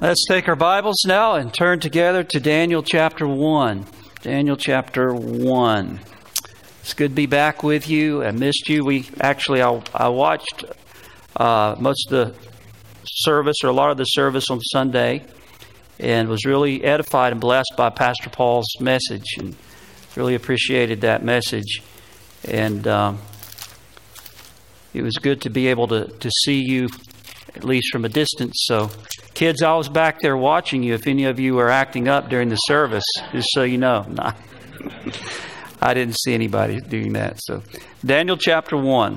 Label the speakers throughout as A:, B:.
A: Let's take our Bibles now and turn together to Daniel chapter 1. Daniel chapter 1. It's good to be back with you. I missed you. I watched most of the service, or a lot of the service on Sunday, and was really edified and blessed by Pastor Paul's message, and really appreciated that message. And it was good to be able to see you, at least from a distance. So, kids, I was back there watching you. If any of you are acting up during the service, just so you know. Nah. I didn't see anybody doing that. So, Daniel chapter 1.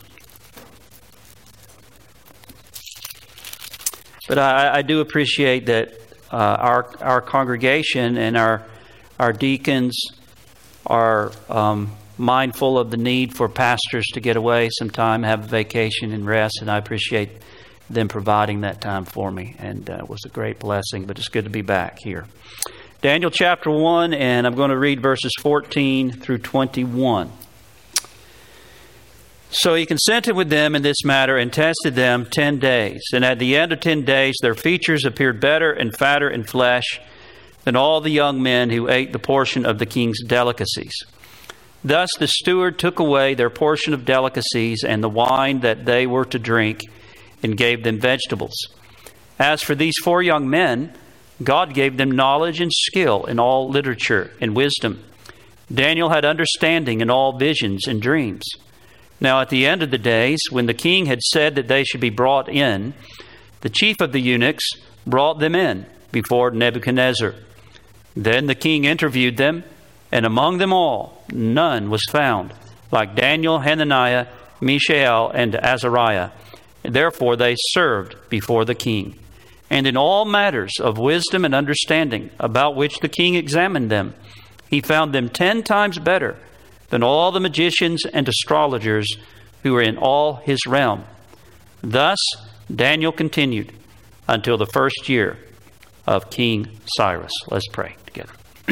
A: But I do appreciate that our congregation and our deacons are mindful of the need for pastors to get away sometime, have a vacation and rest, and I appreciate them providing that time for me, and it was a great blessing. But it's good to be back here. Daniel chapter 1, and I'm going to read verses 14 through 21. So he consented with them in this matter and tested them 10 days. And at the end of 10 days, their features appeared better and fatter in flesh than all the young men who ate the portion of the king's delicacies. Thus the steward took away their portion of delicacies and the wine that they were to drink, and gave them vegetables. As for these 4 young men, God gave them knowledge and skill in all literature and wisdom. Daniel had understanding in all visions and dreams. Now at the end of the days, when the king had said that they should be brought in, the chief of the eunuchs brought them in before Nebuchadnezzar. Then the king interviewed them, and among them all none was found like Daniel, Hananiah, Mishael, and Azariah. Therefore they served before the king. And in all matters of wisdom and understanding, about which the king examined them, he found them 10 times better than all the magicians and astrologers who were in all his realm. Thus Daniel continued until the first year of King Cyrus. Let's pray together.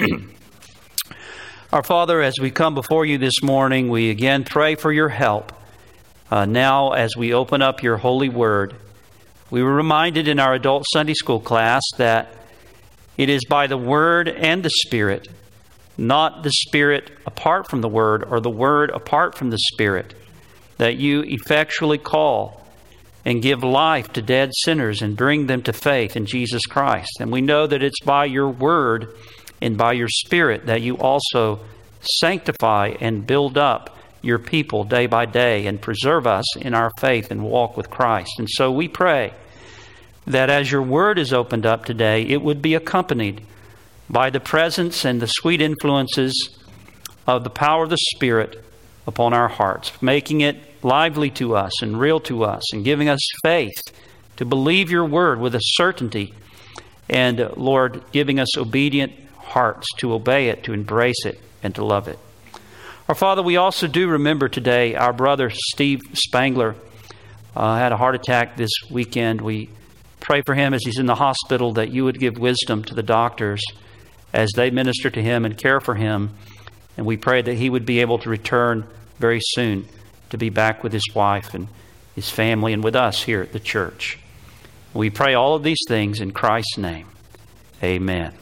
A: Our Father, as we come before you this morning, we again pray for your help. Now, as we open up your holy word, we were reminded in our adult Sunday school class that it is by the word and the Spirit, not the Spirit apart from the word or the word apart from the Spirit, that you effectually call and give life to dead sinners and bring them to faith in Jesus Christ. And we know that it's by your word and by your Spirit that you also sanctify and build up your people day by day and preserve us in our faith and walk with Christ. And so we pray that as your word is opened up today, it would be accompanied by the presence and the sweet influences of the power of the Spirit upon our hearts, making it lively to us and real to us, and giving us faith to believe your word with a certainty, and Lord, giving us obedient hearts to obey it, to embrace it, and to love it. Our Father, we also do remember today our brother Steve Spangler had a heart attack this weekend. We pray for him as he's in the hospital, that you would give wisdom to the doctors as they minister to him and care for him. And we pray that he would be able to return very soon to be back with his wife and his family and with us here at the church. We pray all of these things in Christ's name. Amen.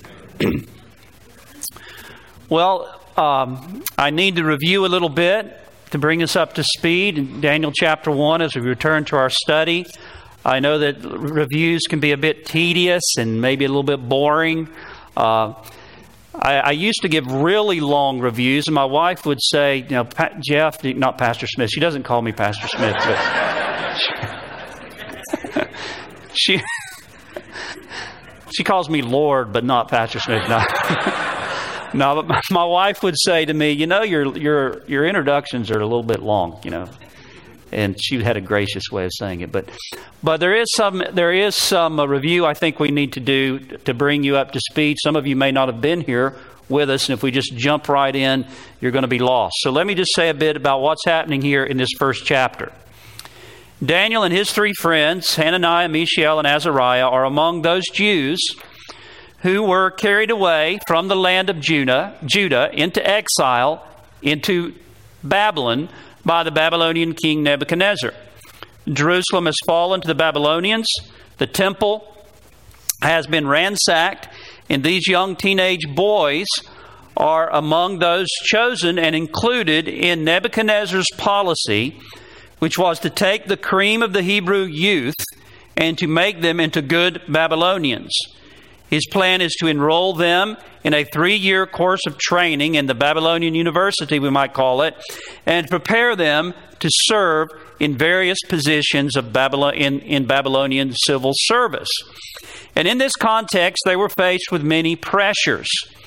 A: Well, I need to review a little bit to bring us up to speed in Daniel chapter 1 as we return to our study. I know that reviews can be a bit tedious and maybe a little bit boring. I used to give really long reviews, and my wife would say, you know, Jeff, not Pastor Smith. She doesn't call me Pastor Smith, but she calls me Lord, but not Pastor Smith. No. No, but my wife would say to me, you know, your introductions are a little bit long, you know. And she had a gracious way of saying it. But there is some review I think we need to do to bring you up to speed. Some of you may not have been here with us, and if we just jump right in, you're going to be lost. So let me just say a bit about what's happening here in this first chapter. Daniel and his 3 friends, Hananiah, Mishael, and Azariah, are among those Jews who were carried away from the land of Judah into exile into Babylon by the Babylonian king Nebuchadnezzar. Jerusalem has fallen to the Babylonians. The temple has been ransacked, and these young teenage boys are among those chosen and included in Nebuchadnezzar's policy, which was to take the cream of the Hebrew youth and to make them into good Babylonians. His plan is to enroll them in a 3-year course of training in the Babylonian University, we might call it, and prepare them to serve in various positions of in Babylonian civil service. And in this context, they were faced with many pressures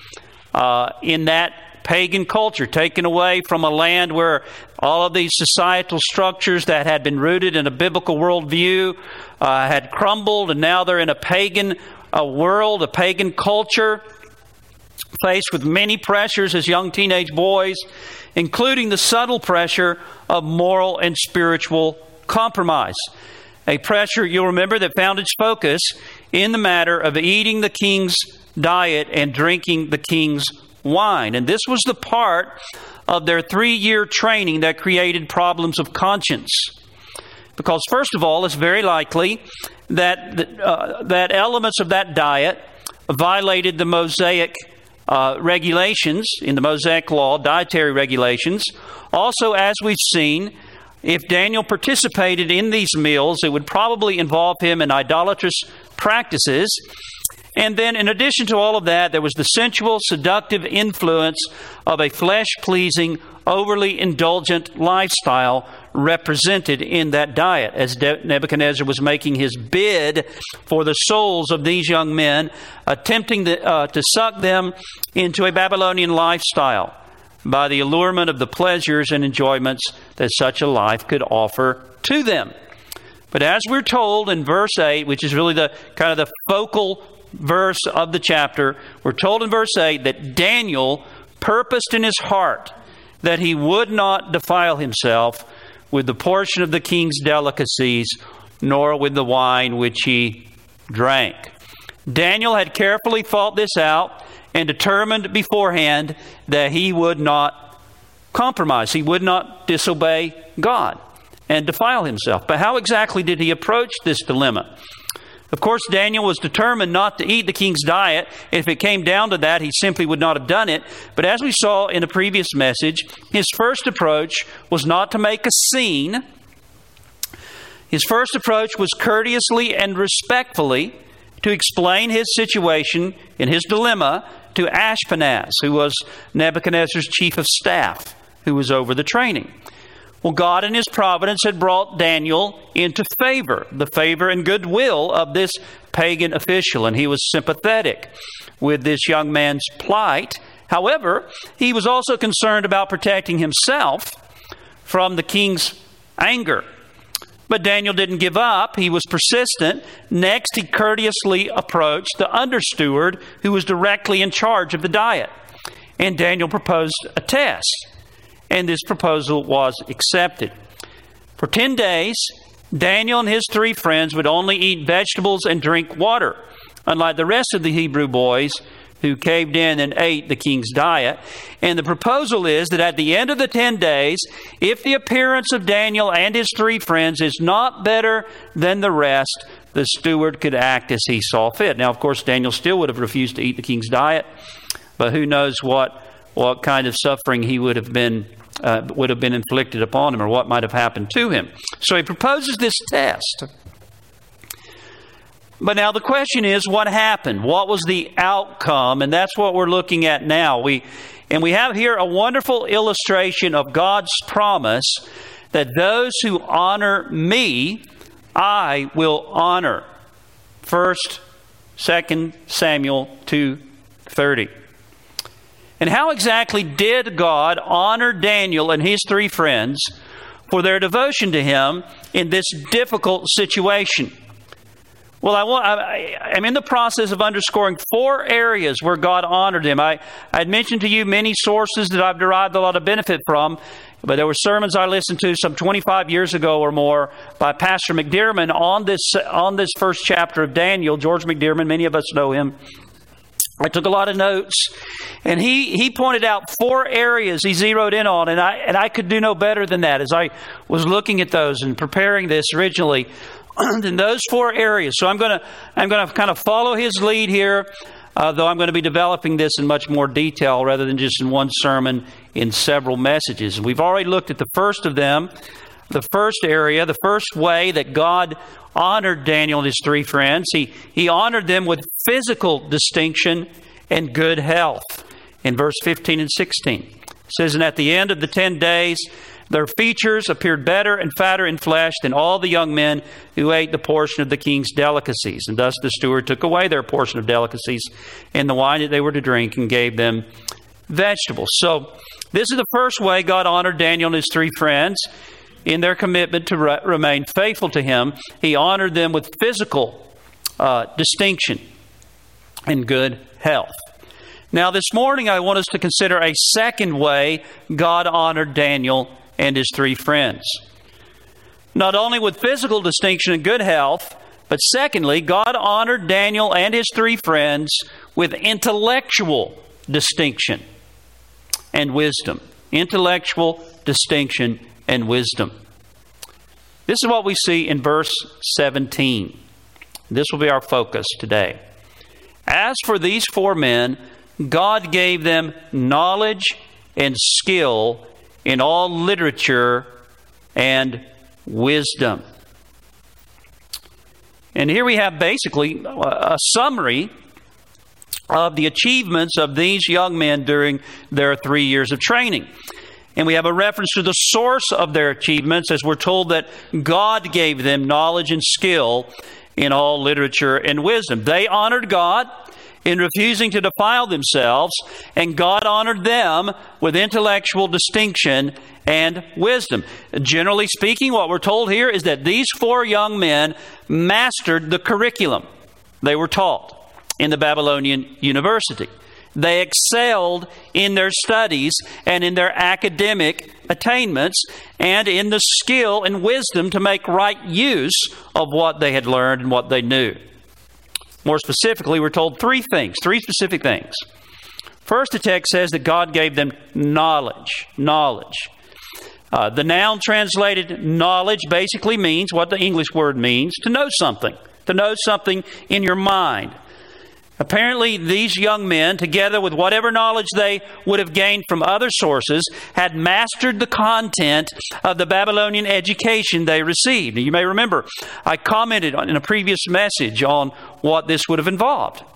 A: in that pagan culture, taken away from a land where all of these societal structures that had been rooted in a biblical worldview had crumbled, and now they're in a pagan world, a pagan culture, faced with many pressures as young teenage boys, including the subtle pressure of moral and spiritual compromise. A pressure, you'll remember, that found its focus in the matter of eating the king's diet and drinking the king's wine. And this was the part of their 3-year training that created problems of conscience. Because, first of all, it's very likely that that elements of that diet violated the Mosaic regulations in the Mosaic law, dietary regulations. Also, as we've seen, if Daniel participated in these meals, it would probably involve him in idolatrous practices. And then, in addition to all of that, there was the sensual, seductive influence of a flesh-pleasing, overly indulgent lifestyle represented in that diet, as Nebuchadnezzar was making his bid for the souls of these young men, attempting to suck them into a Babylonian lifestyle by the allurement of the pleasures and enjoyments that such a life could offer to them. But as we're told in verse 8, which is really the kind of the focal verse of the chapter, we're told in verse 8 that Daniel purposed in his heart that he would not defile himself with the portion of the king's delicacies, nor with the wine which he drank. Daniel had carefully thought this out and determined beforehand that he would not compromise. He would not disobey God and defile himself. But how exactly did he approach this dilemma? Of course, Daniel was determined not to eat the king's diet. If it came down to that, he simply would not have done it. But as we saw in a previous message, his first approach was not to make a scene. His first approach was courteously and respectfully to explain his situation and his dilemma to Ashpenaz, who was Nebuchadnezzar's chief of staff, who was over the training. Well, God in His providence had brought Daniel into favor, the favor and goodwill of this pagan official, and he was sympathetic with this young man's plight. However, he was also concerned about protecting himself from the king's anger. But Daniel didn't give up. He was persistent. Next, he courteously approached the understeward who was directly in charge of the diet. And Daniel proposed a test. And this proposal was accepted. For 10 days, Daniel and his 3 friends would only eat vegetables and drink water, unlike the rest of the Hebrew boys who caved in and ate the king's diet. And the proposal is that at the end of the 10 days, if the appearance of Daniel and his 3 friends is not better than the rest, the steward could act as he saw fit. Now, of course, Daniel still would have refused to eat the king's diet, but who knows what kind of suffering he would have been inflicted upon him, or what might have happened to him. So he proposes this test. But now the question is, what happened? What was the outcome? And that's what we're looking at now. We have here a wonderful illustration of God's promise that those who honor me, I will honor. 1st, 2nd Samuel 2:30. And how exactly did God honor Daniel and his 3 friends for their devotion to Him in this difficult situation? Well, I'm in the process of underscoring 4 areas where God honored him. I had mentioned to you many sources that I've derived a lot of benefit from, but there were sermons I listened to some 25 years ago or more by Pastor McDearman on this first chapter of Daniel. George McDearman, many of us know him. I took a lot of notes, and he pointed out 4 areas he zeroed in on, and I could do no better than that as I was looking at those and preparing this originally. in those 4 areas. So I'm going to kind of follow his lead here, though I'm going to be developing this in much more detail rather than just in one sermon in several messages. And we've already looked at the first of them, the first area, the first way that God honored Daniel and his 3 friends. He honored them with physical distinction and good health. In verse 15 and 16, it says, "And at the end of the 10 days, their features appeared better and fatter in flesh than all the young men who ate the portion of the king's delicacies. And thus the steward took away their portion of delicacies and the wine that they were to drink and gave them vegetables." So this is the first way God honored Daniel and his 3 friends in their commitment to remain faithful to him. He honored them with physical distinction and good health. Now this morning I want us to consider a second way God honored Daniel and his 3 friends. Not only with physical distinction and good health, but secondly, God honored Daniel and his 3 friends with intellectual distinction and wisdom. Intellectual distinction and wisdom. This is what we see in verse 17. This will be our focus today. "As for these 4 men, God gave them knowledge and skill in all literature and wisdom." And here we have basically a summary of the achievements of these young men during their 3 years of training. And we have a reference to the source of their achievements, as we're told that God gave them knowledge and skill in all literature and wisdom. They honored God in refusing to defile themselves, and God honored them with intellectual distinction and wisdom. Generally speaking, what we're told here is that these 4 young men mastered the curriculum they were taught in the Babylonian University. They excelled in their studies and in their academic attainments and in the skill and wisdom to make right use of what they had learned and what they knew. More specifically, we're told 3 specific things. First, the text says that God gave them knowledge. The noun translated knowledge basically means what the English word means, to know something in your mind. Apparently, these young men, together with whatever knowledge they would have gained from other sources, had mastered the content of the Babylonian education they received. Now, you may remember, I commented in a previous message on what this would have involved.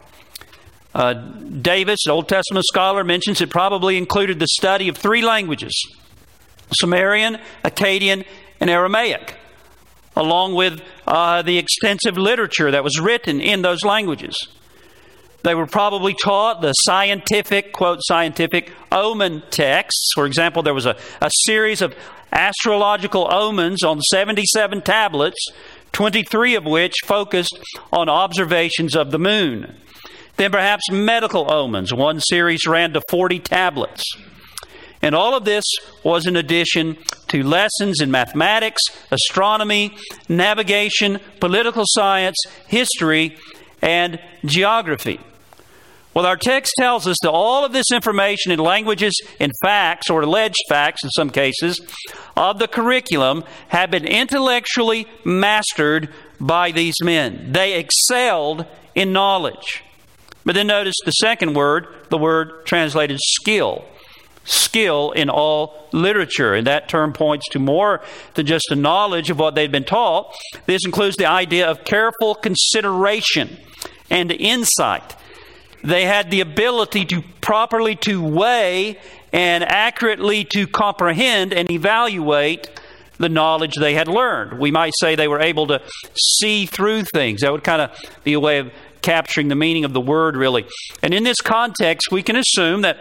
A: Davis, an Old Testament scholar, mentions it probably included the study of 3 languages: Sumerian, Akkadian, and Aramaic, along with the extensive literature that was written in those languages. They were probably taught the scientific, quote, scientific omen texts. For example, there was a series of astrological omens on 77 tablets, 23 of which focused on observations of the moon. Then perhaps medical omens. One series ran to 40 tablets. And all of this was in addition to lessons in mathematics, astronomy, navigation, political science, history, and geography. Well, our text tells us that all of this information in languages and facts, or alleged facts in some cases, of the curriculum have been intellectually mastered by these men. They excelled in knowledge. But then notice the second word, the word translated skill. Skill in all literature. And that term points to more than just a knowledge of what they'd been taught. This includes the idea of careful consideration and insight. They had the ability to properly to weigh and accurately to comprehend and evaluate the knowledge they had learned. We might say they were able to see through things. That would kind of be a way of capturing the meaning of the word, really. And in this context, we can assume that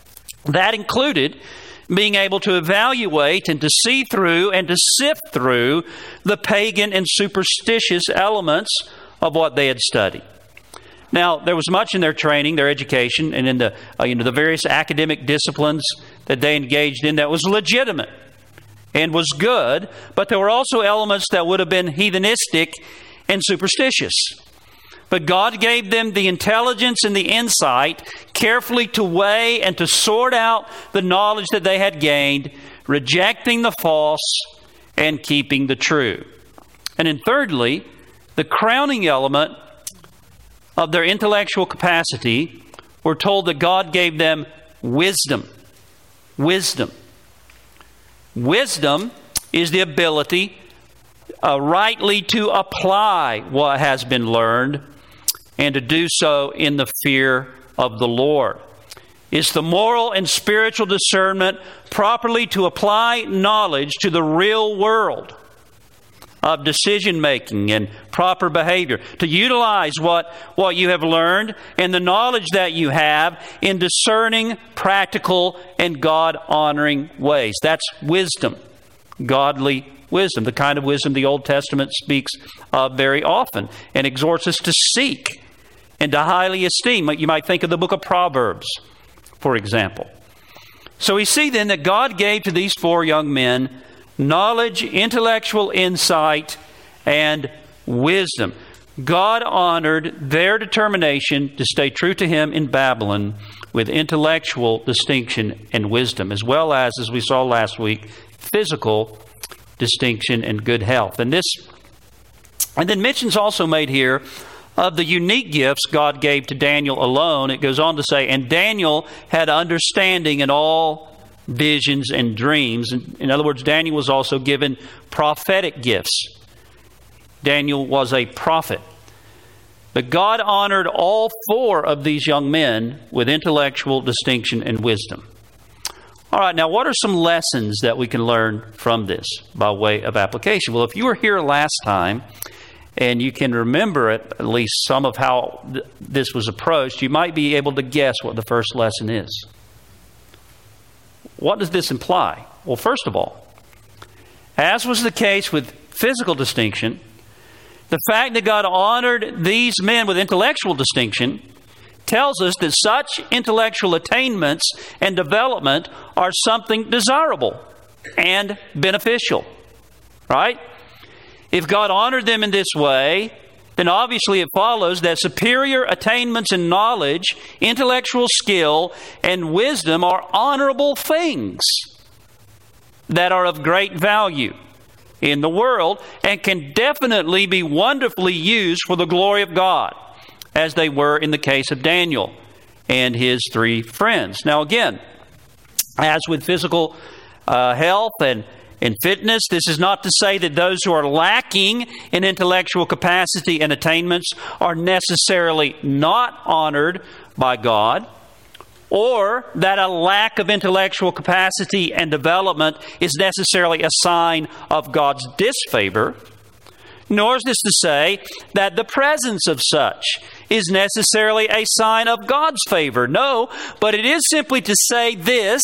A: included being able to evaluate and to see through and to sift through the pagan and superstitious elements of what they had studied. Now, there was much in their training, their education, and in the various academic disciplines that they engaged in that was legitimate and was good, but there were also elements that would have been heathenistic and superstitious. But God gave them the intelligence and the insight carefully to weigh and to sort out the knowledge that they had gained, rejecting the false and keeping the true. And then thirdly, the crowning element of their intellectual capacity, we're told that God gave them wisdom. Wisdom. Wisdom is the ability rightly to apply what has been learned and to do so in the fear of the Lord. It's the moral and spiritual discernment properly to apply knowledge to the real world of decision-making and proper behavior, to utilize what you have learned and the knowledge that you have in discerning, practical, and God-honoring ways. That's wisdom, godly wisdom, the kind of wisdom the Old Testament speaks of very often and exhorts us to seek and to highly esteem. You might think of the book of Proverbs, for example. So we see then that God gave to these 4 young men knowledge, intellectual insight, and wisdom. God honored their determination to stay true to Him in Babylon with intellectual distinction and wisdom, as well as we saw last week, physical distinction and good health. And then mention's also made here of the unique gifts God gave to Daniel alone. It goes on to say, and Daniel had understanding in all visions and dreams. In other words, Daniel was also given prophetic gifts. Daniel was a prophet. But God honored all 4 of these young men with intellectual distinction and wisdom. All right, now what are some lessons that we can learn from this by way of application? Well, if you were here last time and you can remember at least some of how this was approached, you might be able to guess what the first lesson is. What does this imply? Well, first of all, as was the case with physical distinction, the fact that God honored these men with intellectual distinction tells us that such intellectual attainments and development are something desirable and beneficial. Right? If God honored them in this way, then obviously it follows that superior attainments in knowledge, intellectual skill, and wisdom are honorable things that are of great value in the world and can definitely be wonderfully used for the glory of God, as they were in the case of Daniel and his 3 friends. Now again, as with physical health and fitness, this is not to say that those who are lacking in intellectual capacity and attainments are necessarily not honored by God, or that a lack of intellectual capacity and development is necessarily a sign of God's disfavor. Nor is this to say that the presence of such is necessarily a sign of God's favor. No, but it is simply to say this: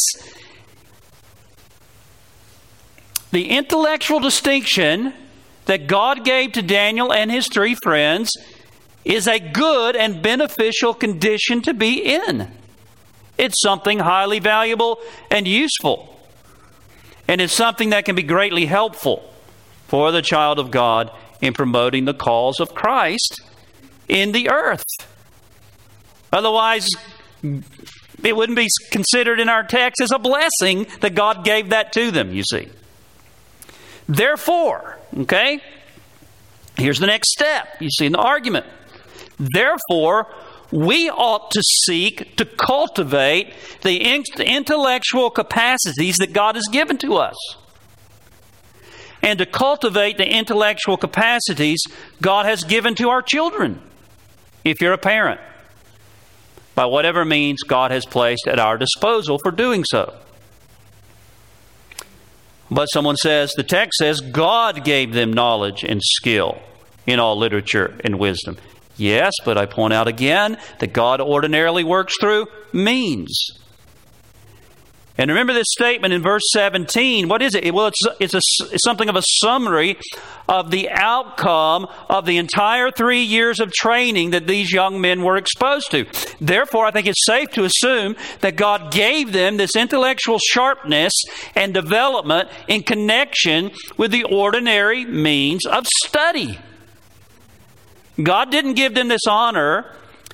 A: the intellectual distinction that God gave to Daniel and his 3 friends is a good and beneficial condition to be in. It's something highly valuable and useful. And it's something that can be greatly helpful for the child of God in promoting the cause of Christ in the earth. Otherwise, it wouldn't be considered in our text as a blessing that God gave that to them, you see. Therefore, okay, here's the next step. You see in the argument. Therefore, we ought to seek to cultivate the intellectual capacities that God has given to us. And to cultivate the intellectual capacities God has given to our children, if you're a parent, by whatever means God has placed at our disposal for doing so. But someone says, the text says, God gave them knowledge and skill in all literature and wisdom. Yes, but I point out again that God ordinarily works through means. And remember this statement in verse 17. What is it? Well, it's something of a summary of the outcome of the entire 3 years of training that these young men were exposed to. Therefore, I think it's safe to assume that God gave them this intellectual sharpness and development in connection with the ordinary means of study. God didn't give them this honor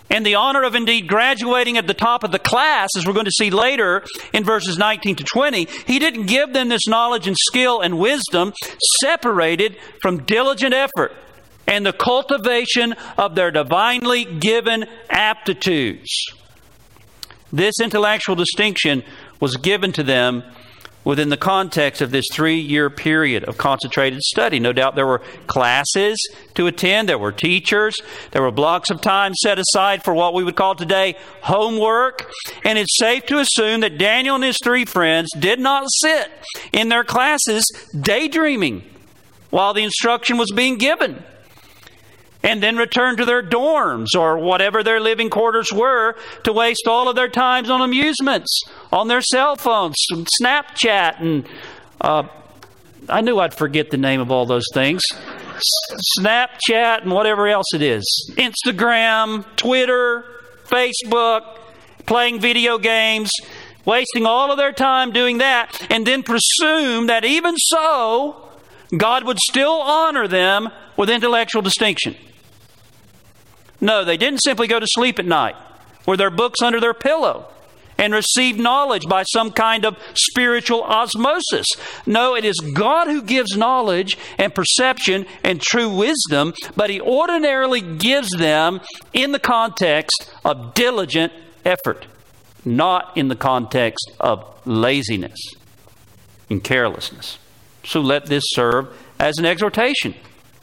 A: and the honor of indeed graduating at the top of the class, as we're going to see later in verses 19 to 20, He didn't give them this knowledge and skill and wisdom separated from diligent effort and the cultivation of their divinely given aptitudes. This intellectual distinction was given to them within the context of this 3-year period of concentrated study. No doubt there were classes to attend, there were teachers, there were blocks of time set aside for what we would call today homework, and it's safe to assume that Daniel and his 3 friends did not sit in their classes daydreaming while the instruction was being given, and then return to their dorms or whatever their living quarters were to waste all of their times on amusements, on their cell phones, Snapchat, and I knew I'd forget the name of all those things. Snapchat and whatever else it is. Instagram, Twitter, Facebook, playing video games, wasting all of their time doing that, and then presume that even so, God would still honor them with intellectual distinction. No, they didn't simply go to sleep at night with their books under their pillow and receive knowledge by some kind of spiritual osmosis. No, it is God who gives knowledge and perception and true wisdom, but He ordinarily gives them in the context of diligent effort, not in the context of laziness and carelessness. So let this serve as an exhortation.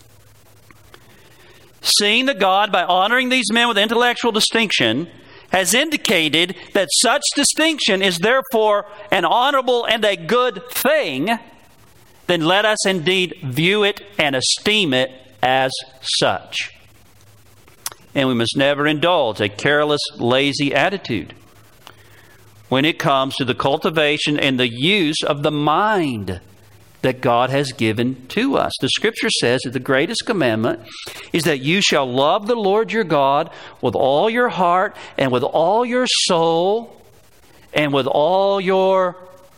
A: Seeing that God, by honoring these men with intellectual distinction, has indicated that such distinction is therefore an honorable and a good thing, then let us indeed view it and esteem it as such. And we must never indulge a careless, lazy attitude when it comes to the cultivation and the use of the mind that God has given to us. The Scripture says that the greatest commandment is that you shall love the Lord your God with all your heart and with all your soul and with all your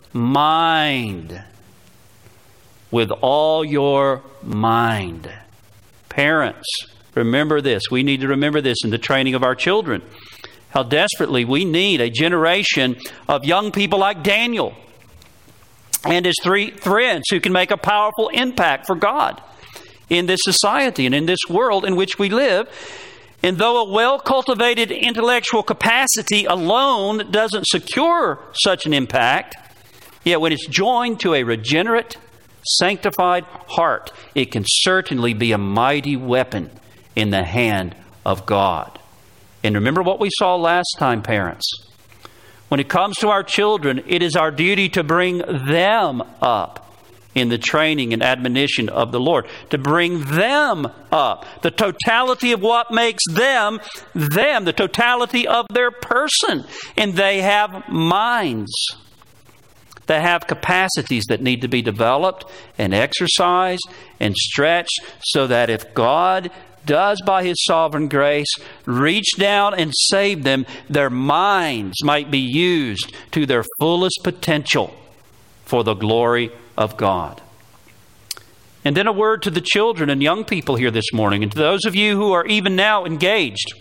A: mind. With all your mind. Parents, remember this. We need to remember this in the training of our children. How desperately we need a generation of young people like Daniel and his 3 friends who can make a powerful impact for God in this society and in this world in which we live. And though a well-cultivated intellectual capacity alone doesn't secure such an impact, yet when it's joined to a regenerate, sanctified heart, it can certainly be a mighty weapon in the hand of God. And remember what we saw last time, parents. When it comes to our children, it is our duty to bring them up in the training and admonition of the Lord. To bring them up. The totality of what makes them, the totality of their person. And they have minds. They have capacities that need to be developed and exercised and stretched so that if God does by His sovereign grace reach down and save them, their minds might be used to their fullest potential for the glory of God. And then a word to the children and young people here this morning, and to those of you who are even now engaged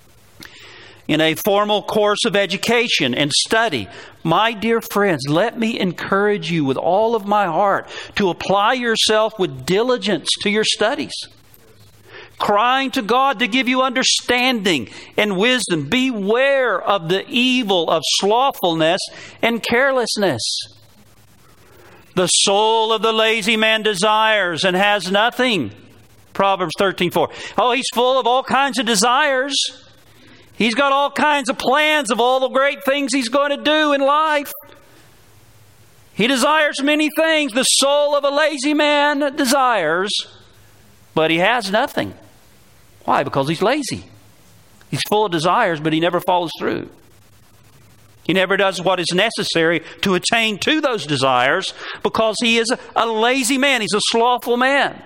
A: in a formal course of education and study. My dear friends, let me encourage you with all of my heart to apply yourself with diligence to your studies, crying to God to give you understanding and wisdom. Beware of the evil of slothfulness and carelessness. The soul of the lazy man desires and has nothing. Proverbs 13:4. Oh, he's full of all kinds of desires. He's got all kinds of plans of all the great things he's going to do in life. He desires many things. The soul of a lazy man desires, but he has nothing. Why? Because he's lazy. He's full of desires, but he never follows through. He never does what is necessary to attain to those desires because he is a lazy man. He's a slothful man.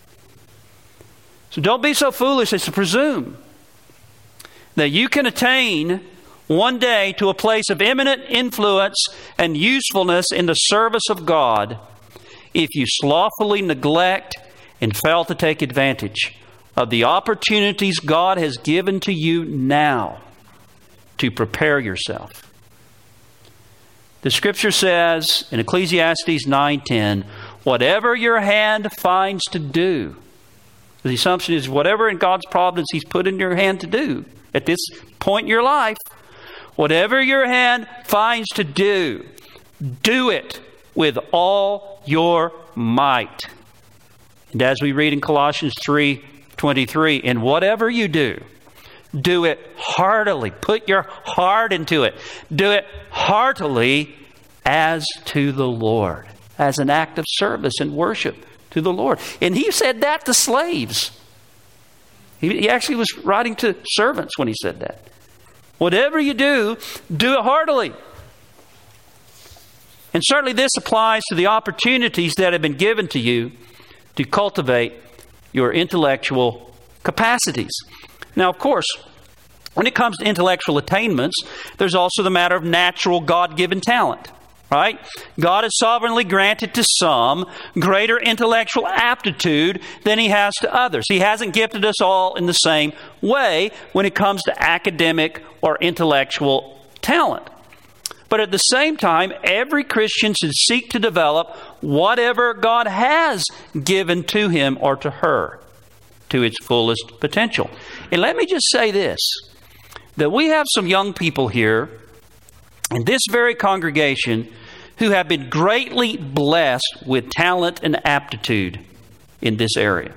A: So don't be so foolish as to presume that you can attain one day to a place of eminent influence and usefulness in the service of God if you slothfully neglect and fail to take advantage of the opportunities God has given to you now to prepare yourself. The Scripture says in Ecclesiastes 9:10, whatever your hand finds to do, the assumption is whatever in God's providence He's put in your hand to do at this point in your life, whatever your hand finds to do, do it with all your might. And as we read in Colossians 3:23, and whatever you do, do it heartily. Put your heart into it. Do it heartily as to the Lord, as an act of service and worship to the Lord. And He said that to slaves. He actually was writing to servants when He said that. Whatever you do, do it heartily. And certainly this applies to the opportunities that have been given to you to cultivate your intellectual capacities. Now, of course, when it comes to intellectual attainments, there's also the matter of natural God-given talent, right? God has sovereignly granted to some greater intellectual aptitude than He has to others. He hasn't gifted us all in the same way when it comes to academic or intellectual talent. But at the same time, every Christian should seek to develop whatever God has given to him or to her to its fullest potential. And let me just say this, that we have some young people here in this very congregation who have been greatly blessed with talent and aptitude in this area.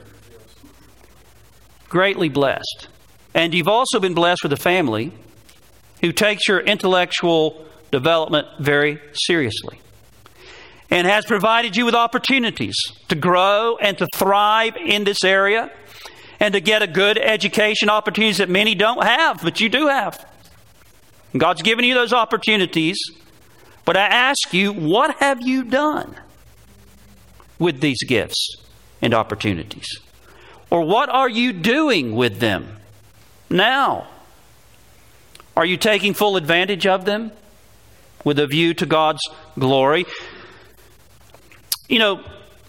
A: Greatly blessed. And you've also been blessed with a family who takes your intellectual development very seriously and has provided you with opportunities to grow and to thrive in this area and to get a good education, opportunities that many don't have, but you do have. And God's given you those opportunities, but I ask you, what have you done with these gifts and opportunities? Or what are you doing with them now? Are you taking full advantage of them with a view to God's glory? You know,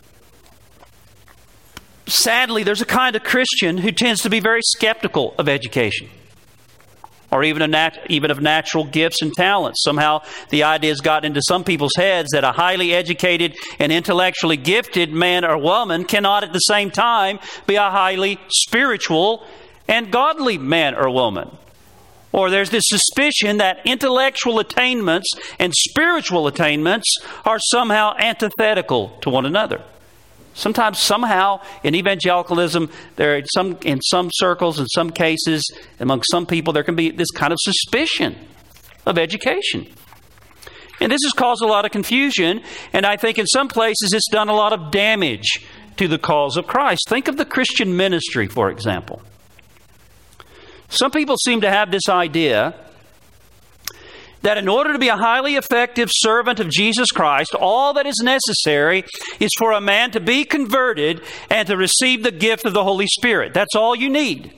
A: sadly, there's a kind of Christian who tends to be very skeptical of education, or even of natural gifts and talents. Somehow the idea has gotten into some people's heads that a highly educated and intellectually gifted man or woman cannot at the same time be a highly spiritual and godly man or woman. Or there's this suspicion that intellectual attainments and spiritual attainments are somehow antithetical to one another. Sometimes, somehow, in evangelicalism, in some circles, in some cases, among some people, there can be this kind of suspicion of education. And this has caused a lot of confusion, and I think in some places it's done a lot of damage to the cause of Christ. Think of the Christian ministry, for example. Some people seem to have this idea that in order to be a highly effective servant of Jesus Christ, all that is necessary is for a man to be converted and to receive the gift of the Holy Spirit. That's all you need.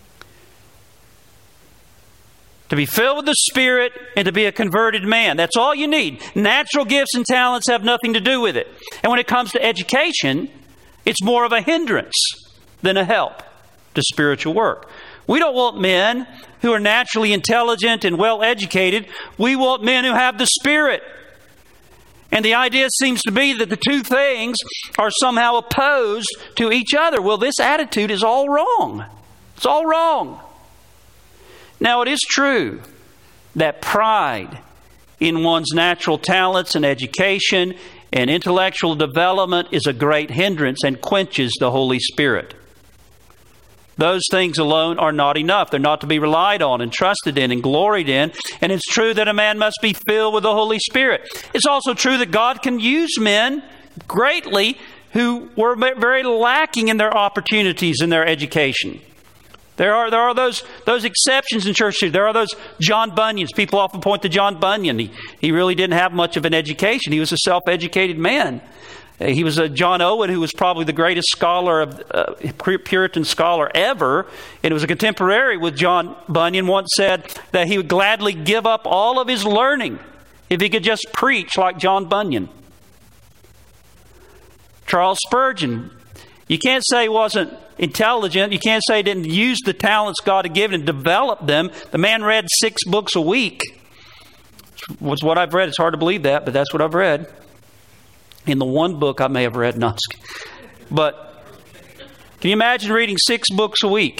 A: To be filled with the Spirit and to be a converted man. That's all you need. Natural gifts and talents have nothing to do with it. And when it comes to education, it's more of a hindrance than a help to spiritual work. We don't want men who are naturally intelligent and well educated. We want men who have the Spirit. And the idea seems to be that the two things are somehow opposed to each other. Well, this attitude is all wrong. It's all wrong. Now, it is true that pride in one's natural talents and education and intellectual development is a great hindrance and quenches the Holy Spirit. Those things alone are not enough. They're not to be relied on and trusted in and gloried in. And it's true that a man must be filled with the Holy Spirit. It's also true that God can use men greatly who were very lacking in their opportunities in their education. There are those exceptions in church too. There are those John Bunyans. People often point to John Bunyan. He really didn't have much of an education. He was a self-educated man. He was a John Owen, who was probably the greatest scholar Puritan scholar ever. And it was a contemporary with John Bunyan once said that he would gladly give up all of his learning if he could just preach like John Bunyan. Charles Spurgeon, You can't say he wasn't intelligent. You can't say he didn't use the talents God had given and develop them. The man read 6 books a week. Was what I've read. It's hard to believe that, but that's what I've read. In the one book I may have read, no. But can you imagine reading 6 books a week?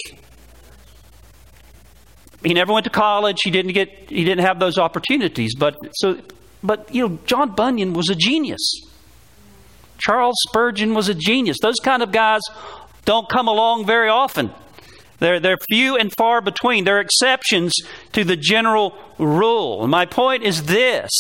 A: He never went to college. He didn't have those opportunities. But John Bunyan was a genius. Charles Spurgeon was a genius. Those kind of guys don't come along very often. They're few and far between. They're exceptions to the general rule. And my point is this.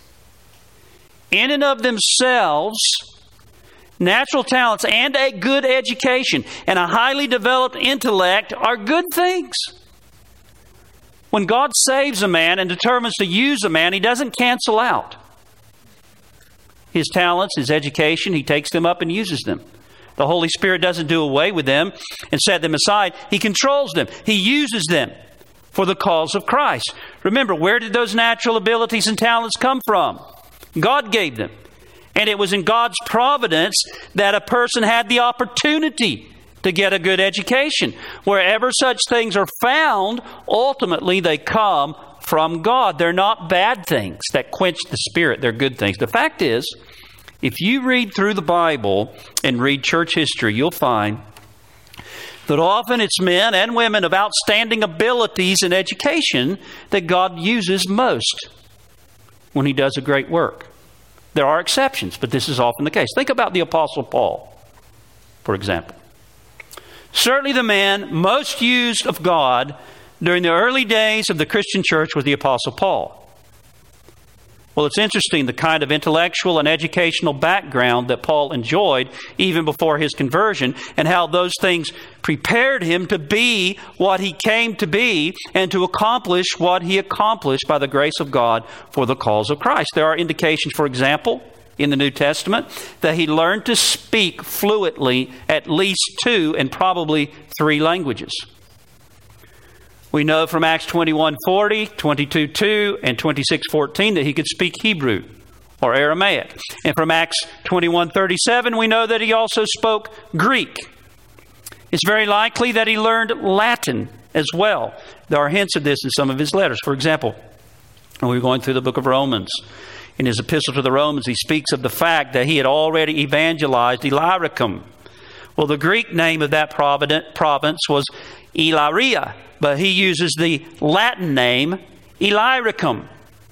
A: In and of themselves, natural talents and a good education and a highly developed intellect are good things. When God saves a man and determines to use a man, He doesn't cancel out his talents, his education. He takes them up and uses them. The Holy Spirit doesn't do away with them and set them aside. He controls them. He uses them for the cause of Christ. Remember, where did those natural abilities and talents come from? God gave them. And it was in God's providence that a person had the opportunity to get a good education. Wherever such things are found, ultimately they come from God. They're not bad things that quench the Spirit. They're good things. The fact is, if you read through the Bible and read church history, you'll find that often it's men and women of outstanding abilities and education that God uses most when He does a great work. There are exceptions, but this is often the case. Think about the Apostle Paul, for example. Certainly the man most used of God during the early days of the Christian church was the Apostle Paul. Well, it's interesting the kind of intellectual and educational background that Paul enjoyed even before his conversion, and how those things prepared him to be what he came to be and to accomplish what he accomplished by the grace of God for the cause of Christ. There are indications, for example, in the New Testament, that he learned to speak fluently at least 2 and probably 3 languages. We know from Acts 21:40, 22:2, and 26:14 that he could speak Hebrew or Aramaic. And from Acts 21:37, we know that he also spoke Greek. It's very likely that he learned Latin as well. There are hints of this in some of his letters. For example, when we were going through the book of Romans, in his epistle to the Romans, he speaks of the fact that he had already evangelized Illyricum. Well, the Greek name of that province was Illyria, but he uses the Latin name Illyricum.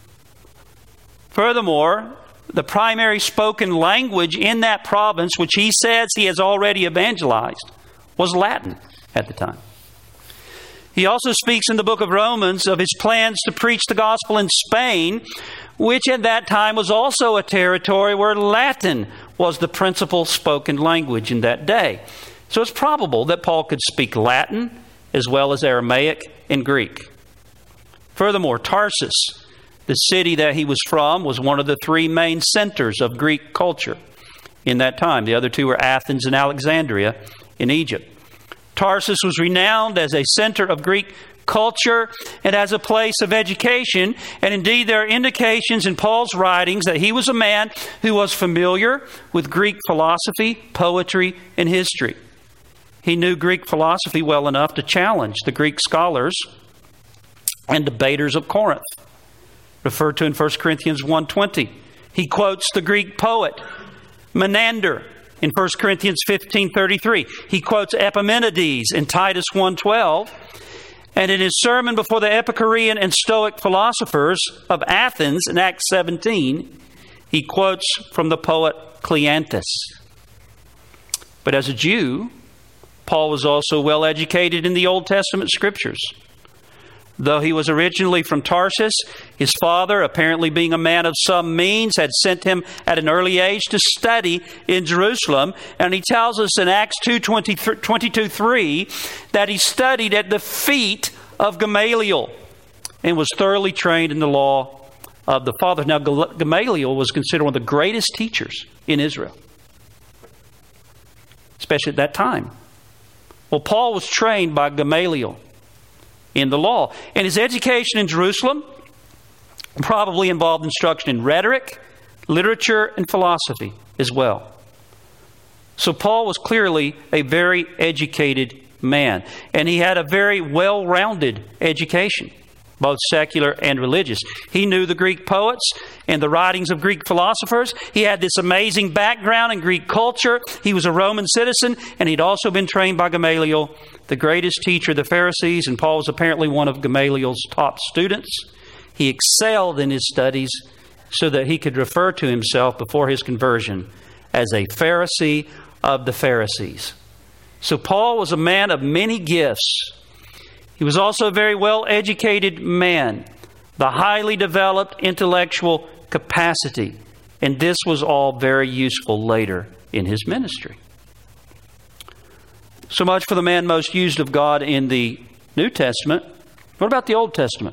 A: Furthermore, the primary spoken language in that province, which he says he has already evangelized, was Latin at the time. He also speaks in the book of Romans of his plans to preach the gospel in Spain, which at that time was also a territory where Latin was the principal spoken language in that day. So it's probable that Paul could speak Latin as well as Aramaic and Greek. Furthermore, Tarsus, the city that he was from, was one of the 3 main centers of Greek culture in that time. The other 2 were Athens and Alexandria in Egypt. Tarsus was renowned as a center of Greek culture and as a place of education. And indeed, there are indications in Paul's writings that he was a man who was familiar with Greek philosophy, poetry, and history. He knew Greek philosophy well enough to challenge the Greek scholars and debaters of Corinth, referred to in 1 Corinthians 1:20. He quotes the Greek poet Menander in 1 Corinthians 15:33. He quotes Epimenides in Titus 1:12. And in his sermon before the Epicurean and Stoic philosophers of Athens in Acts 17, he quotes from the poet Cleanthus. But as a Jew, Paul was also well educated in the Old Testament scriptures. Though he was originally from Tarsus, his father, apparently being a man of some means, had sent him at an early age to study in Jerusalem. And he tells us in Acts 22:3 that he studied at the feet of Gamaliel and was thoroughly trained in the law of the fathers. Now, Gamaliel was considered one of the greatest teachers in Israel, especially at that time. Well, Paul was trained by Gamaliel in the law. And his education in Jerusalem probably involved instruction in rhetoric, literature, and philosophy as well. So Paul was clearly a very educated man, and he had a very well-rounded education, both secular and religious. He knew the Greek poets and the writings of Greek philosophers. He had this amazing background in Greek culture. He was a Roman citizen, and he'd also been trained by Gamaliel, the greatest teacher of the Pharisees, and Paul was apparently one of Gamaliel's top students. He excelled in his studies so that he could refer to himself before his conversion as a Pharisee of the Pharisees. So Paul was a man of many gifts. He was also a very well-educated man, the highly developed intellectual capacity. And this was all very useful later in his ministry. So much for the man most used of God in the New Testament. What about the Old Testament?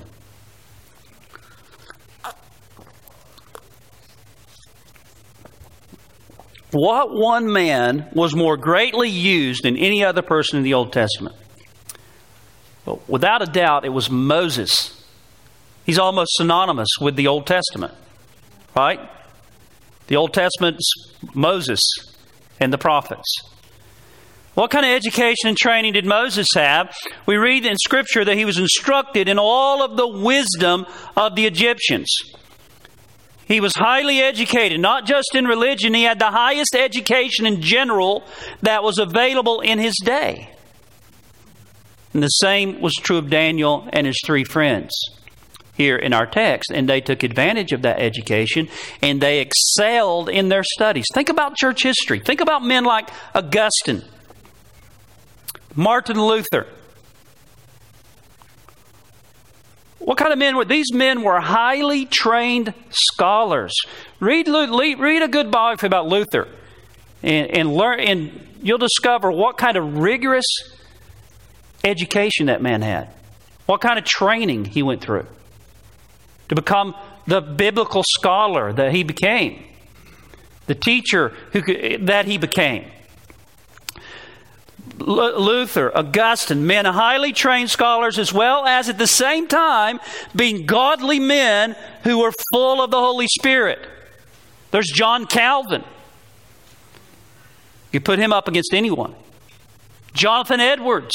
A: What one man was more greatly used than any other person in the Old Testament? Well, without a doubt, it was Moses. He's almost synonymous with the Old Testament, right? The Old Testament's Moses and the prophets. What kind of education and training did Moses have? We read in Scripture that he was instructed in all of the wisdom of the Egyptians. He was highly educated, not just in religion. He had the highest education in general that was available in his day. And the same was true of Daniel and his three friends here in our text. And they took advantage of that education and they excelled in their studies. Think about church history. Think about men like Augustine, Martin Luther. What kind of men were these? Men were highly trained scholars. Read a good biography about Luther and learn, and you'll discover what kind of rigorous education that man had. What kind of training he went through to become the biblical scholar that he became, the teacher that he became. Luther, Augustine, men highly trained scholars, as well as at the same time being godly men who were full of the Holy Spirit. There's John Calvin. You put him up against anyone. Jonathan Edwards.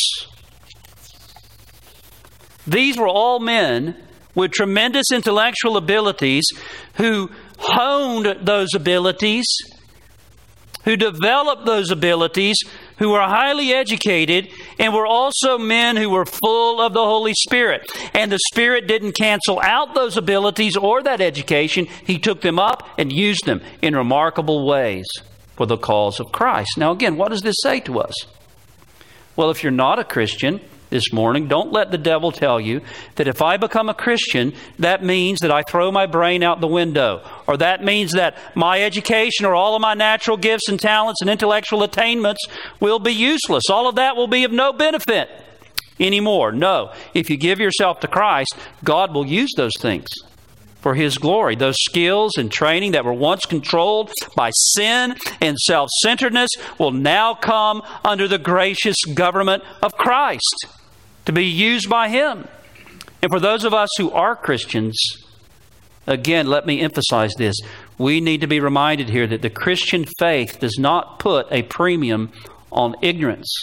A: These were all men with tremendous intellectual abilities who honed those abilities, who developed those abilities, who were highly educated, and were also men who were full of the Holy Spirit. And the Spirit didn't cancel out those abilities or that education. He took them up and used them in remarkable ways for the cause of Christ. Now again, what does this say to us? Well, if you're not a Christian this morning, don't let the devil tell you that if I become a Christian, that means that I throw my brain out the window, or that means that my education or all of my natural gifts and talents and intellectual attainments will be useless. All of that will be of no benefit anymore. No, if you give yourself to Christ, God will use those things for His glory. Those skills and training that were once controlled by sin and self-centeredness will now come under the gracious government of Christ, to be used by Him. And for those of us who are Christians, again, let me emphasize this. We need to be reminded here that the Christian faith does not put a premium on ignorance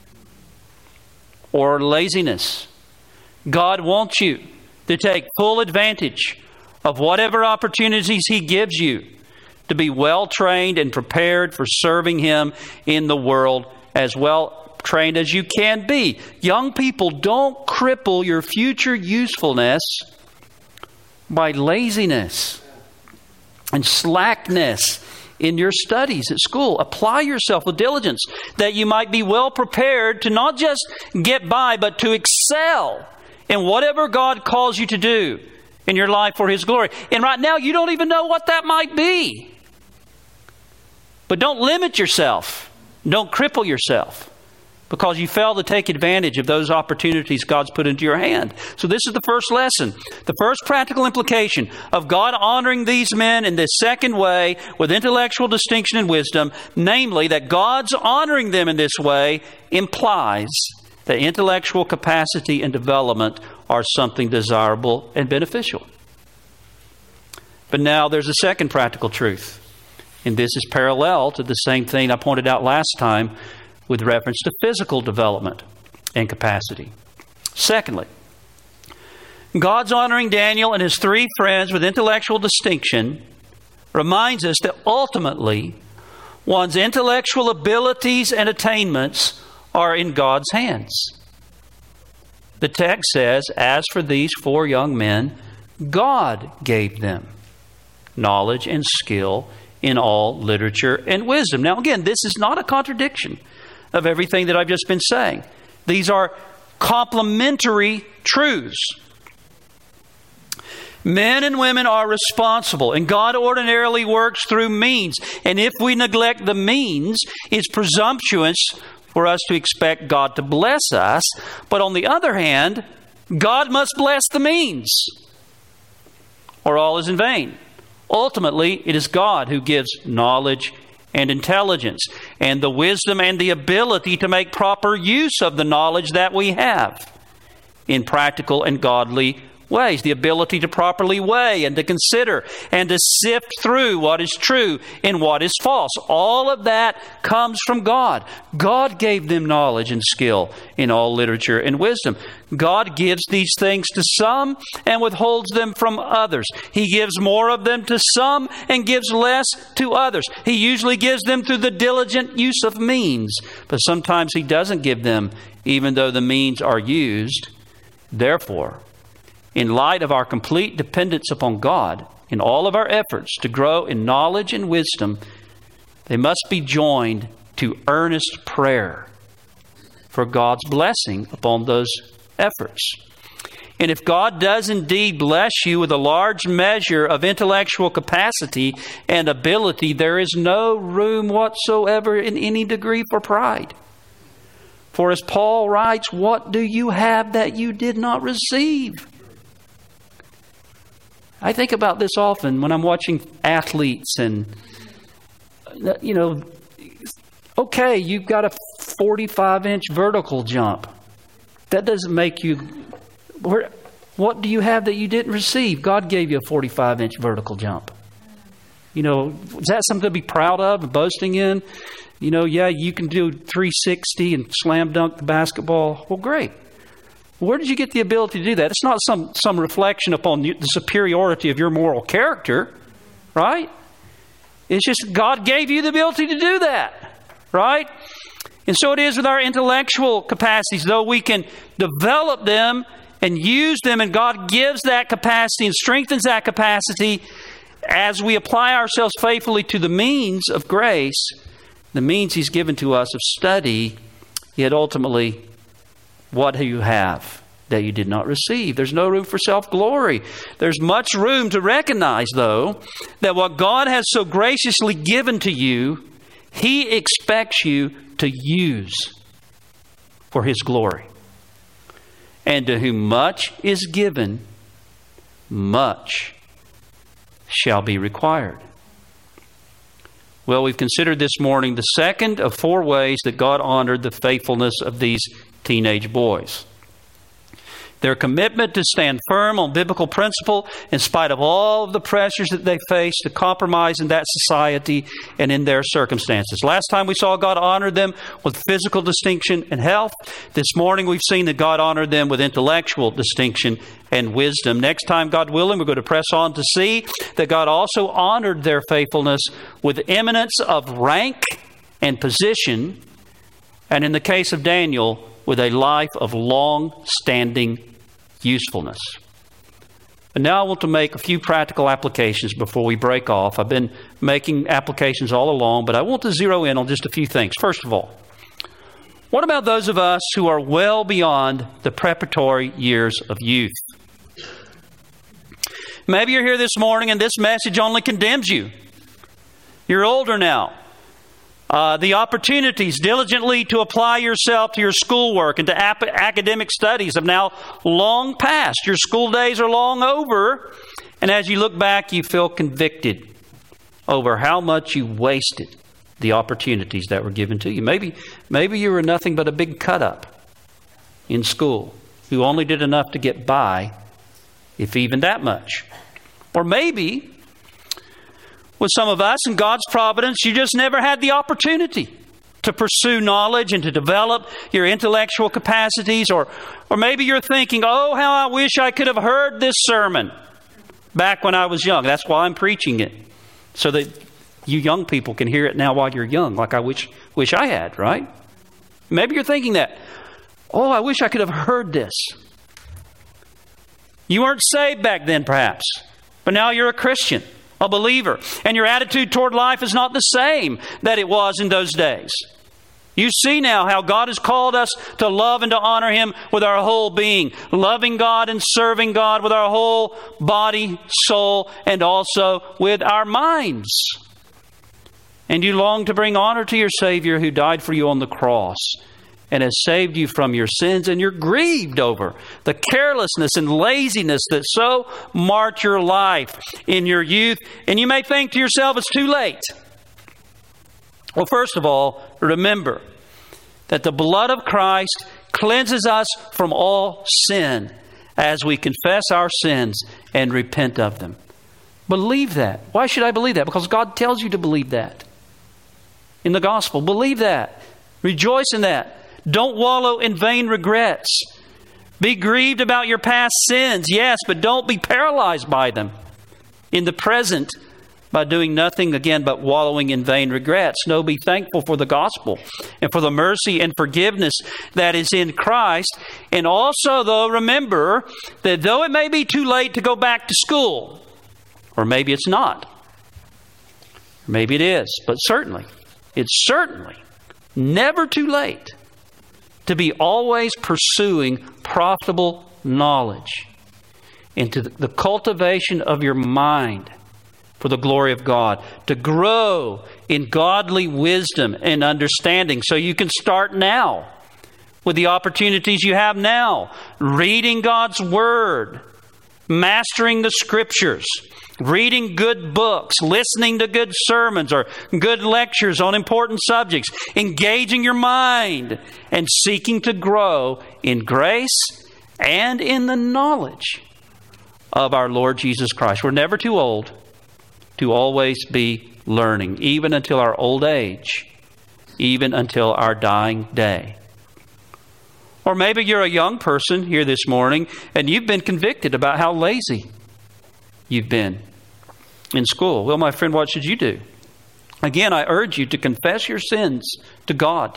A: or laziness. God wants you to take full advantage of whatever opportunities He gives you to be well trained and prepared for serving Him in the world, as well trained as you can be. Young people, don't cripple your future usefulness by laziness and slackness in your studies at school. Apply yourself with diligence that you might be well prepared to not just get by, but to excel in whatever God calls you to do in your life for His glory. And right now, you don't even know what that might be. But don't limit yourself. Don't cripple yourself because you fail to take advantage of those opportunities God's put into your hand. So this is the first lesson. The first practical implication of God honoring these men in this second way with intellectual distinction and wisdom, namely that God's honoring them in this way implies that intellectual capacity and development are something desirable and beneficial. But now there's a second practical truth. And this is parallel to the same thing I pointed out last time with reference to physical development and capacity. Secondly, God's honoring Daniel and his three friends with intellectual distinction reminds us that ultimately one's intellectual abilities and attainments are in God's hands. The text says, as for these four young men, God gave them knowledge and skill in all literature and wisdom. Now again, this is not a contradiction of everything that I've just been saying. These are complementary truths. Men and women are responsible, and God ordinarily works through means. And if we neglect the means, it's presumptuous for us to expect God to bless us. But on the other hand, God must bless the means, or all is in vain. Ultimately, it is God who gives knowledge and intelligence, and the wisdom and the ability to make proper use of the knowledge that we have in practical and godly ways. The ability to properly weigh and to consider and to sift through what is true and what is false. All of that comes from God. God gave them knowledge and skill in all literature and wisdom. God gives these things to some and withholds them from others. He gives more of them to some and gives less to others. He usually gives them through the diligent use of means, but sometimes He doesn't give them even though the means are used. Therefore, in light of our complete dependence upon God in all of our efforts to grow in knowledge and wisdom, they must be joined to earnest prayer for God's blessing upon those efforts. And if God does indeed bless you with a large measure of intellectual capacity and ability, there is no room whatsoever in any degree for pride. For as Paul writes, what do you have that you did not receive? I think about this often when I'm watching athletes and, okay, you've got a 45-inch vertical jump. That doesn't make you... What do you have that you didn't receive? God gave you a 45-inch vertical jump. Is that something to be proud of and boasting in? You can do 360 and slam dunk the basketball. Well, great. Where did you get the ability to do that? It's not some reflection upon the superiority of your moral character, right? It's just God gave you the ability to do that, right? And so it is with our intellectual capacities. Though we can develop them and use them, and God gives that capacity and strengthens that capacity as we apply ourselves faithfully to the means of grace, the means He's given to us of study, yet ultimately, what do you have that you did not receive? There's no room for self-glory. There's much room to recognize, though, that what God has so graciously given to you, He expects you to use for His glory. And to whom much is given, much shall be required. Well, we've considered this morning the second of four ways that God honored the faithfulness of these teenage boys. Their commitment to stand firm on biblical principle in spite of all of the pressures that they face to compromise in that society and in their circumstances. Last time we saw God honored them with physical distinction and health. This morning we've seen that God honored them with intellectual distinction and wisdom. Next time, God willing, we're going to press on to see that God also honored their faithfulness with eminence of rank and position, and in the case of Daniel, with a life of long-standing usefulness. And now I want to make a few practical applications before we break off. I've been making applications all along, but I want to zero in on just a few things. First of all, what about those of us who are well beyond the preparatory years of youth? Maybe you're here this morning and this message only condemns you. You're older now. The opportunities diligently to apply yourself to your schoolwork and to academic studies have now long passed. Your school days are long over. And as you look back, you feel convicted over how much you wasted the opportunities that were given to you. Maybe you were nothing but a big cut-up in school who only did enough to get by, if even that much. Or maybe With some of us, in God's providence, you just never had the opportunity to pursue knowledge and to develop your intellectual capacities. Or maybe you're thinking, oh, how I wish I could have heard this sermon back when I was young. That's why I'm preaching it, so that you young people can hear it now while you're young, like I wish I had, right? Maybe you're thinking that. Oh, I wish I could have heard this. You weren't saved back then, perhaps, but now you're a Christian, a believer, and your attitude toward life is not the same that it was in those days. You see now how God has called us to love and to honor Him with our whole being, loving God and serving God with our whole body, soul, and also with our minds. And you long to bring honor to your Savior who died for you on the cross and has saved you from your sins, and you're grieved over the carelessness and laziness that so marked your life in your youth. And you may think to yourself, it's too late. Well, first of all, remember that the blood of Christ cleanses us from all sin as we confess our sins and repent of them. Believe that. Why should I believe that? Because God tells you to believe that in the gospel. Believe that. Rejoice in that. Don't wallow in vain regrets. Be grieved about your past sins, yes, but don't be paralyzed by them in the present by doing nothing again but wallowing in vain regrets. No, be thankful for the gospel and for the mercy and forgiveness that is in Christ. And also, though, remember that though it may be too late to go back to school, or maybe it's not, or maybe it is, but it's certainly never too late to be always pursuing profitable knowledge into the cultivation of your mind for the glory of God, to grow in godly wisdom and understanding. So you can start now with the opportunities you have now, reading God's Word, mastering the Scriptures, reading good books, listening to good sermons or good lectures on important subjects, engaging your mind, and seeking to grow in grace and in the knowledge of our Lord Jesus Christ. We're never too old to always be learning, even until our old age, even until our dying day. Or maybe you're a young person here this morning and you've been convicted about how lazy you've been in school. Well, my friend, what should you do? Again, I urge you to confess your sins to God.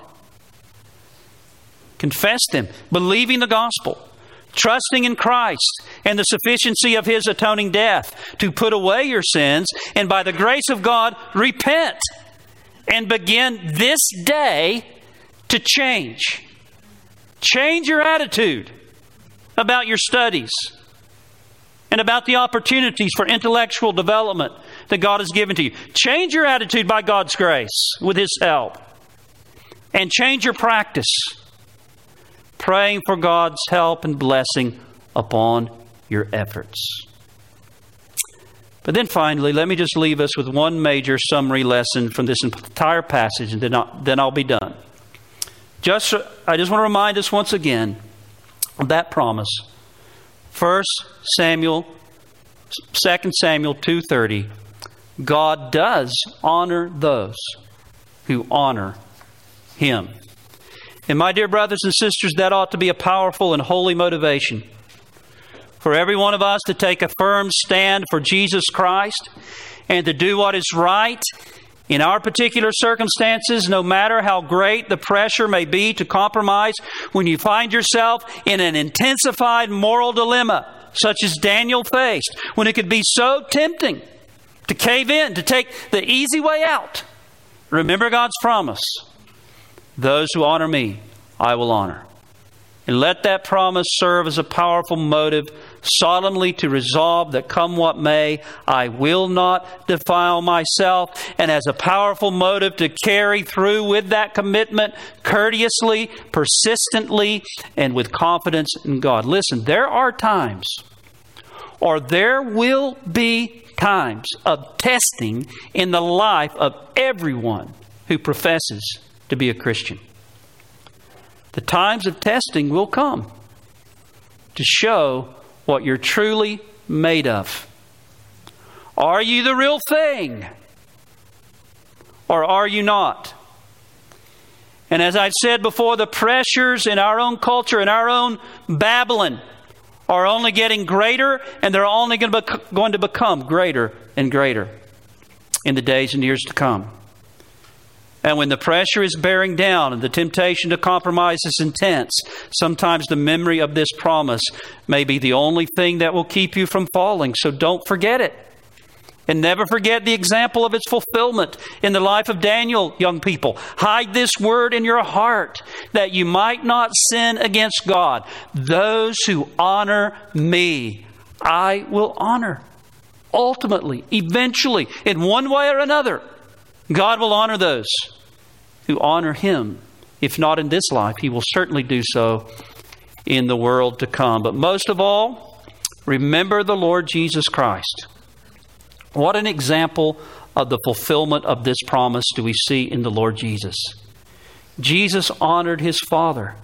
A: Confess them, believing the gospel, trusting in Christ and the sufficiency of His atoning death to put away your sins, and by the grace of God, repent and begin this day to change. Change your attitude about your studies and about the opportunities for intellectual development that God has given to you. Change your attitude by God's grace with His help. And change your practice, praying for God's help and blessing upon your efforts. But then finally, let me just leave us with one major summary lesson from this entire passage, and then I'll be done. I just want to remind us once again of that promise. 2 Samuel 2:30. God does honor those who honor Him. And my dear brothers and sisters, that ought to be a powerful and holy motivation for every one of us to take a firm stand for Jesus Christ and to do what is right in our particular circumstances, no matter how great the pressure may be to compromise. When you find yourself in an intensified moral dilemma, such as Daniel faced, when it could be so tempting to cave in, to take the easy way out, remember God's promise. Those who honor me, I will honor. And let that promise serve as a powerful motive solemnly to resolve that come what may, I will not defile myself, and as a powerful motive to carry through with that commitment courteously, persistently, and with confidence in God. Listen, there are times, or there will be times of testing in the life of everyone who professes to be a Christian. The times of testing will come to show what you're truly made of. Are you the real thing? Or are you not? And as I've said before, the pressures in our own culture, in our own Babylon, are only getting greater, and they're only going to become greater and greater in the days and years to come. And when the pressure is bearing down and the temptation to compromise is intense, sometimes the memory of this promise may be the only thing that will keep you from falling. So don't forget it. And never forget the example of its fulfillment in the life of Daniel, young people. Hide this word in your heart that you might not sin against God. Those who honor me, I will honor. Ultimately, eventually, in one way or another, God will honor those who honor Him. If not in this life, He will certainly do so in the world to come. But most of all, remember the Lord Jesus Christ. What an example of the fulfillment of this promise do we see in the Lord Jesus. Jesus honored His Father.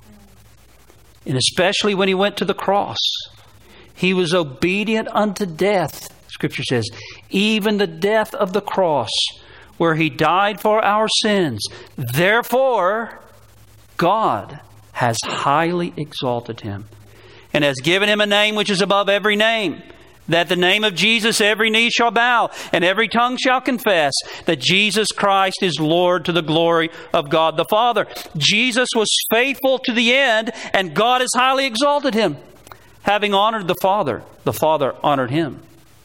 A: And especially when He went to the cross, He was obedient unto death. Scripture says, even the death of the cross, where He died for our sins. Therefore, God has highly exalted Him and has given Him a name which is above every name, that the name of Jesus every knee shall bow and every tongue shall confess that Jesus Christ is Lord, to the glory of God the Father. Jesus was faithful to the end, and God has highly exalted Him. Having honored the Father honored Him.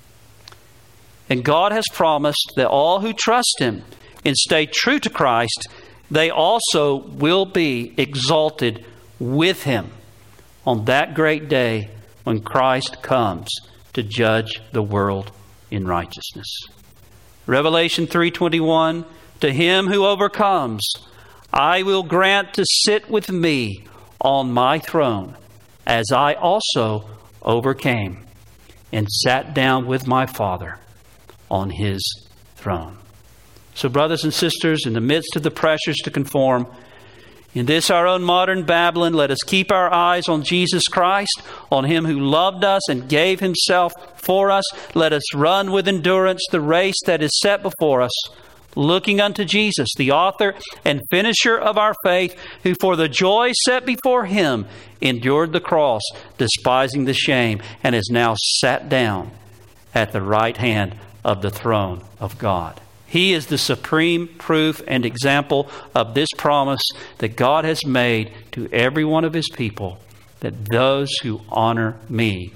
A: And God has promised that all who trust Him and stay true to Christ, they also will be exalted with Him on that great day when Christ comes to judge the world in righteousness. Revelation 3:21, to him who overcomes, I will grant to sit with me on my throne, as I also overcame and sat down with my Father on His throne. So brothers and sisters, in the midst of the pressures to conform, in this our own modern Babylon, let us keep our eyes on Jesus Christ, on Him who loved us and gave Himself for us. Let us run with endurance the race that is set before us, looking unto Jesus, the author and finisher of our faith, who for the joy set before Him endured the cross, despising the shame, and is now sat down at the right hand of the throne of God. He is the supreme proof and example of this promise that God has made to every one of His people, that those who honor me,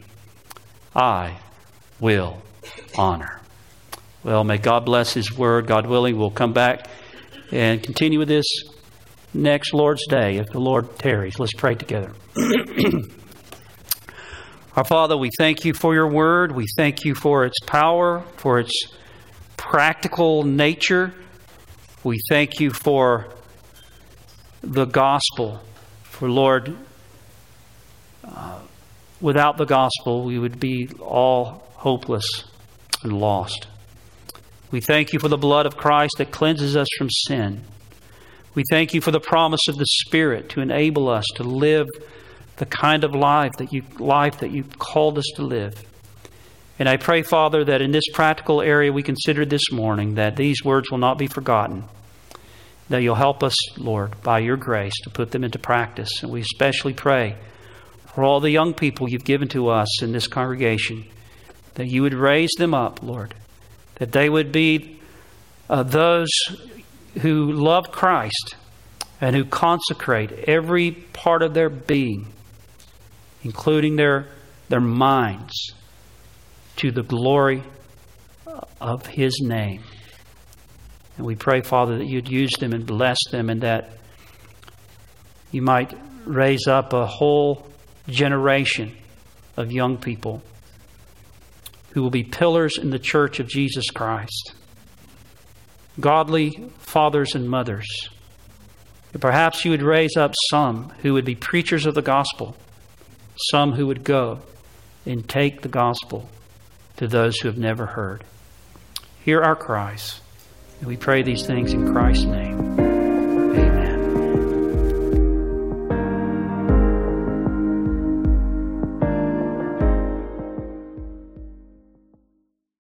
A: I will honor. Well, may God bless His word. God willing, we'll come back and continue with this next Lord's Day if the Lord tarries. Let's pray together. Our Father, we thank You for Your word. We thank You for its power, for its practical nature. We thank You for the gospel. For Lord, without the gospel, we would be all hopeless and lost. We thank You for the blood of Christ that cleanses us from sin. We thank You for the promise of the Spirit to enable us to live the kind of life that You called us to live. And I pray, Father, that in this practical area we considered this morning, that these words will not be forgotten. That You'll help us, Lord, by Your grace to put them into practice. And we especially pray for all the young people You've given to us in this congregation, that You would raise them up, Lord. That they would be those who love Christ and who consecrate every part of their being, including their minds, to the glory of His name. And we pray, Father, that You'd use them and bless them, and that You might raise up a whole generation of young people who will be pillars in the church of Jesus Christ. Godly fathers and mothers. And perhaps You would raise up some who would be preachers of the gospel, some who would go and take the gospel to those who have never heard. Hear our cries. And we pray these things in Christ's name.